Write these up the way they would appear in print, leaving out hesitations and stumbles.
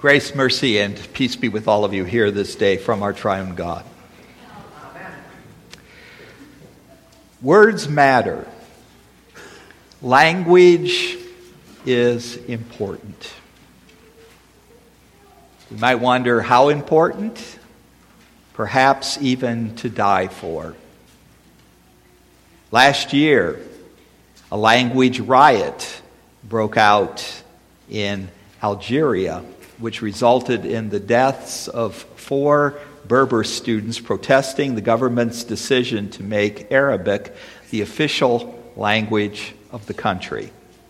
Grace, mercy, and peace be with all of you here this day from our triune God. Amen. Words matter. Language is important. You might wonder how important, perhaps even to die for. Last year, a language riot broke out in Algeria, which resulted in the deaths of 4 Berber students protesting the government's decision to make Arabic the official language of the country.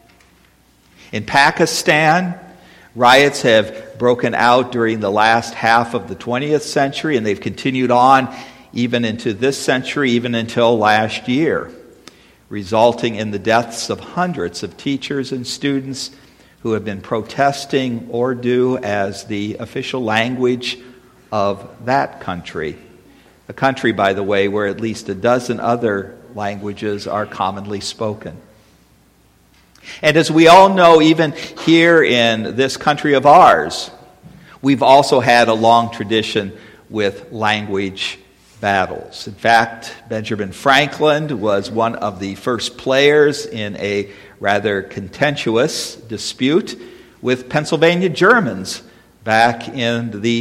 In Pakistan, riots have broken out during the last half of the 20th century, and they've continued on even into this century, even until last year, resulting in the deaths of hundreds of teachers and students who have been protesting Urdu as the official language of that country. A country, by the way, where at least a dozen other languages are commonly spoken. And as we all know, even here in this country of ours, we've also had a long tradition with language battles. In fact, Benjamin Franklin was one of the first players in a rather contentious dispute with Pennsylvania Germans back in the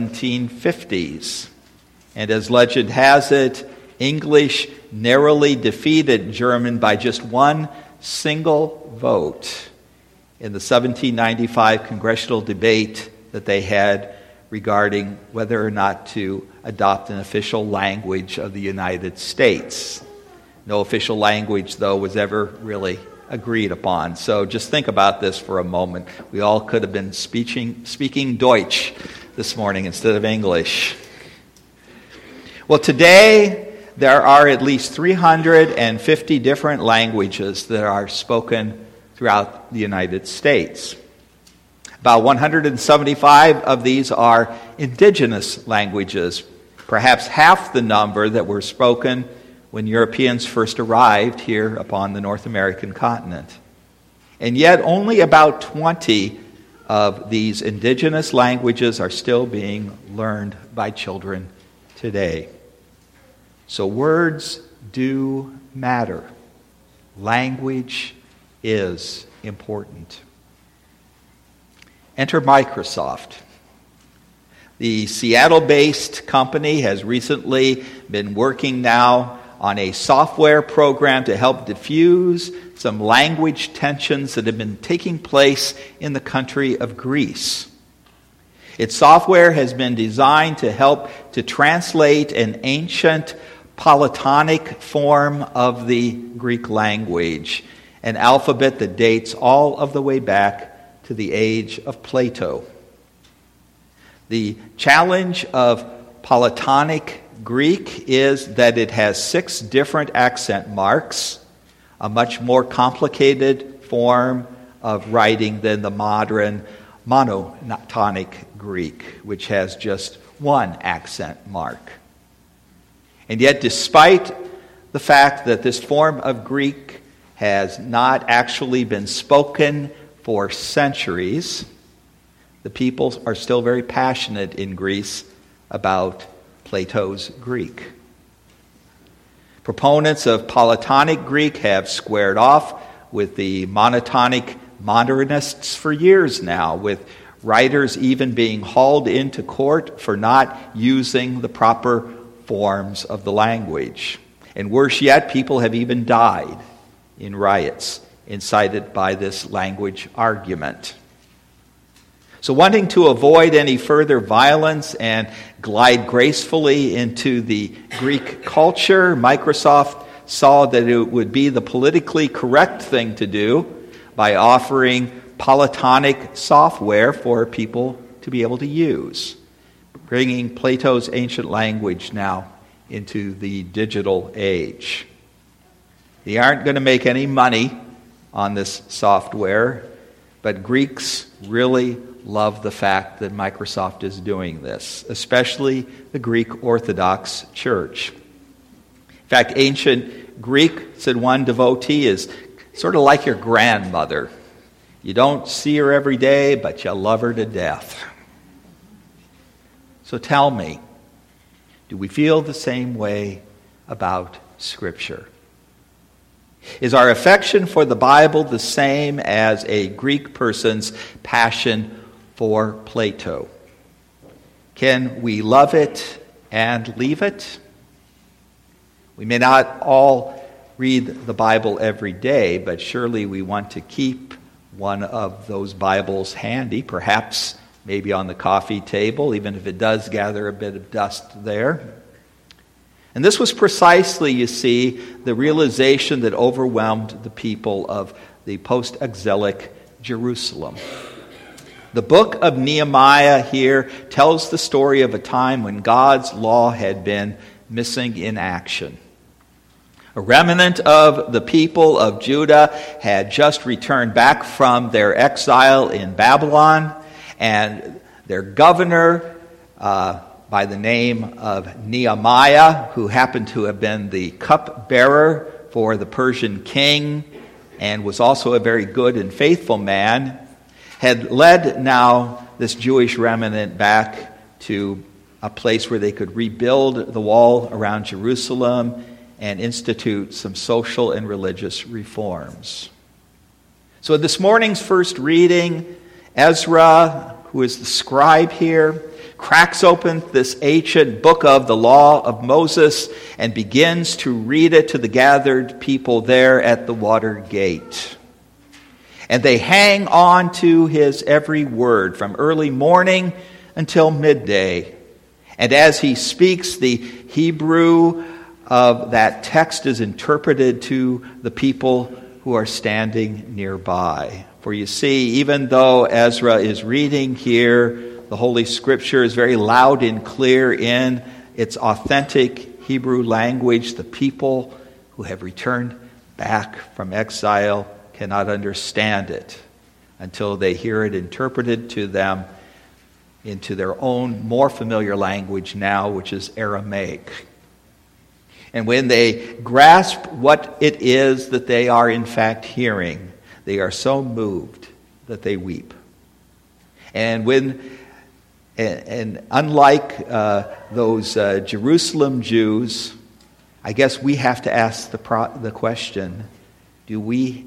1750s. And as legend has it, English narrowly defeated German by just one single vote in the 1795 congressional debate that they had regarding whether or not to adopt an official language of the United States. No official language, though, was ever really agreed upon. So just think about this for a moment. We all could have been speaking Deutsch this morning instead of English. Well, today there are at least 350 different languages that are spoken throughout the United States. About 175 of these are indigenous languages, perhaps half the number that were spoken when Europeans first arrived here upon the North American continent. And yet only about 20 of these indigenous languages are still being learned by children today. So words do matter. Language is important. Enter Microsoft. The Seattle-based company has recently been working now on a software program to help diffuse some language tensions that have been taking place in the country of Greece. Its software has been designed to help to translate an ancient polytonic form of the Greek language, an alphabet that dates all of the way back to the age of Plato. The challenge of polytonic Greek is that it has 6 different accent marks, a much more complicated form of writing than the modern monotonic Greek, which has just 1 accent mark. And yet, despite the fact that this form of Greek has not actually been spoken for centuries, the people are still very passionate in Greece about Plato's Greek. Proponents of polytonic Greek have squared off with the monotonic modernists for years now, with writers even being hauled into court for not using the proper forms of the language. And worse yet, people have even died in riots incited by this language argument. So wanting to avoid any further violence and glide gracefully into the Greek culture, Microsoft saw that it would be the politically correct thing to do by offering polytonic software for people to be able to use, bringing Plato's ancient language now into the digital age. They aren't going to make any money on this software, but Greeks really love the fact that Microsoft is doing this, especially the Greek Orthodox Church. In fact, ancient Greek, said one devotee, is sort of like your grandmother. You don't see her every day, but you love her to death. So tell me, do we feel the same way about Scripture? Is our affection for the Bible the same as a Greek person's passion for Plato? Can we love it and leave it? We may not all read the Bible every day, but surely we want to keep one of those Bibles handy, perhaps maybe on the coffee table, even if it does gather a bit of dust there. And this was precisely, you see, the realization that overwhelmed the people of the post-exilic Jerusalem. The book of Nehemiah here tells the story of a time when God's law had been missing in action. A remnant of the people of Judah had just returned back from their exile in Babylon, and their governor, by the name of Nehemiah, who happened to have been the cupbearer for the Persian king and was also a very good and faithful man, had led now this Jewish remnant back to a place where they could rebuild the wall around Jerusalem and institute some social and religious reforms. So this morning's first reading, Ezra, who is the scribe here, cracks open this ancient book of the law of Moses and begins to read it to the gathered people there at the water gate. And they hang on to his every word from early morning until midday. And as he speaks, the Hebrew of that text is interpreted to the people who are standing nearby. For you see, even though Ezra is reading here, the Holy Scripture is very loud and clear in its authentic Hebrew language. The people who have returned back from exile cannot understand it until they hear it interpreted to them into their own more familiar language now, which is Aramaic. And when they grasp what it is that they are in fact hearing, they are so moved that they weep. And unlike those Jerusalem Jews, I guess we have to ask the question, do we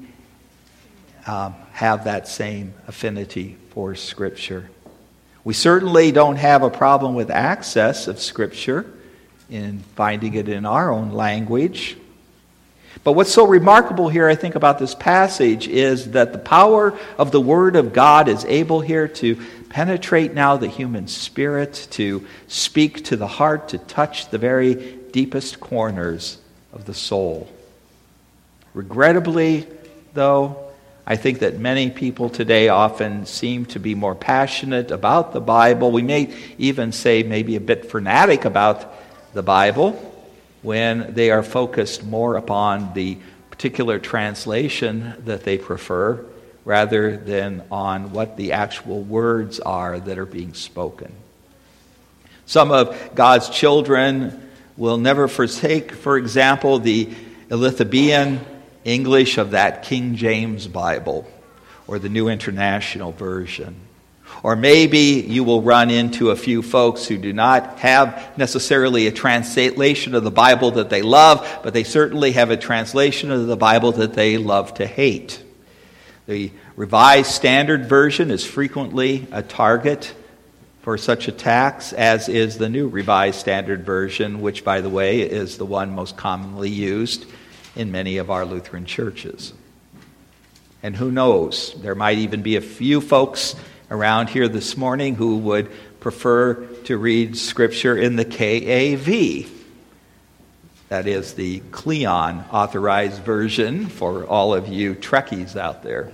have that same affinity for Scripture? We certainly don't have a problem with access of Scripture in finding it in our own language. But what's so remarkable here, I think, about this passage is that the power of the Word of God is able here to penetrate now the human spirit, to speak to the heart, to touch the very deepest corners of the soul. Regrettably, though, I think that many people today often seem to be more passionate about the Bible. We may even say maybe a bit fanatic about the Bible when they are focused more upon the particular translation that they prefer rather than on what the actual words are that are being spoken. Some of God's children will never forsake, for example, the Elizabethan English of that King James Bible or the New International Version. Or maybe you will run into a few folks who do not have necessarily a translation of the Bible that they love, but they certainly have a translation of the Bible that they love to hate. The Revised Standard Version is frequently a target for such attacks, as is the New Revised Standard Version, which, by the way, is the one most commonly used in many of our Lutheran churches. And who knows, there might even be a few folks around here this morning who would prefer to read Scripture in the KAV. That is the Cleon authorized version for all of you Trekkies out there.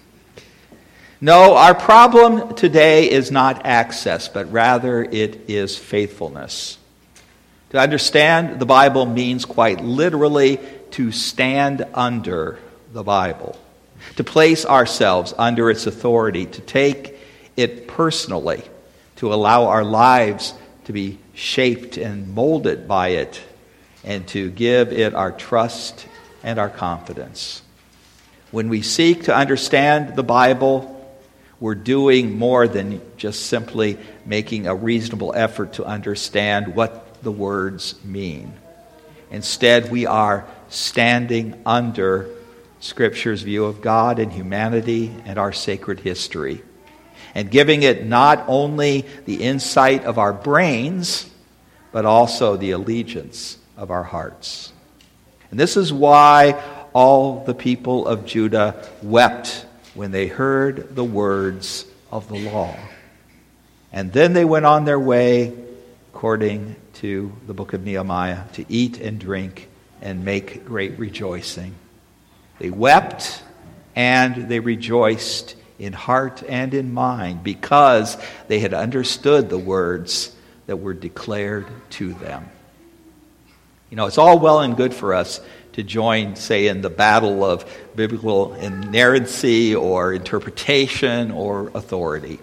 No, our problem today is not access, but rather it is faithfulness. To understand the Bible means quite literally to stand under the Bible, to place ourselves under its authority, to take it personally, to allow our lives to be shaped and molded by it, and to give it our trust and our confidence. When we seek to understand the Bible, we're doing more than just simply making a reasonable effort to understand what the words mean. Instead, we are standing under Scripture's view of God and humanity and our sacred history, and giving it not only the insight of our brains, but also the allegiance of our hearts. And this is why all the people of Judah wept when they heard the words of the law. And then they went on their way, according to the book of Nehemiah, to eat and drink and make great rejoicing. They wept and they rejoiced in heart and in mind because they had understood the words that were declared to them. You know, it's all well and good for us to join, say, in the battle of biblical inerrancy or interpretation or authority.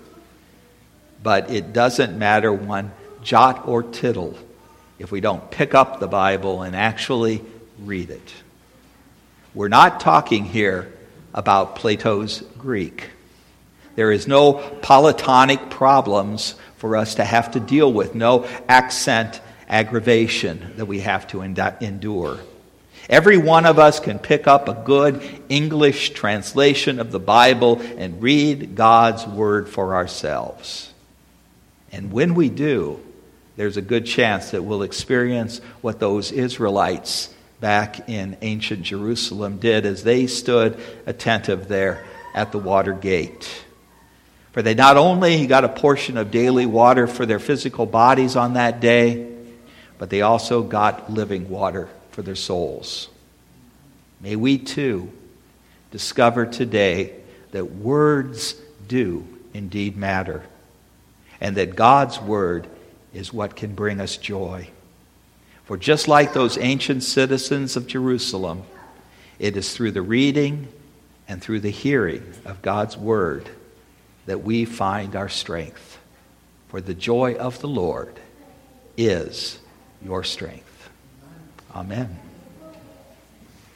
But it doesn't matter one jot or tittle if we don't pick up the Bible and actually read it. We're not talking here about Plato's Greek. There is no polytonic problems for us to have to deal with, no accent aggravation that we have to endure. Every one of us can pick up a good English translation of the Bible and read God's Word for ourselves. And when we do, there's a good chance that we'll experience what those Israelites back in ancient Jerusalem did as they stood attentive there at the water gate. For they not only got a portion of daily water for their physical bodies on that day, but they also got living water for their souls. May we too discover today that words do indeed matter, and that God's word is what can bring us joy. For just like those ancient citizens of Jerusalem, it is through the reading and through the hearing of God's word that we find our strength. For the joy of the Lord is your strength. Amen.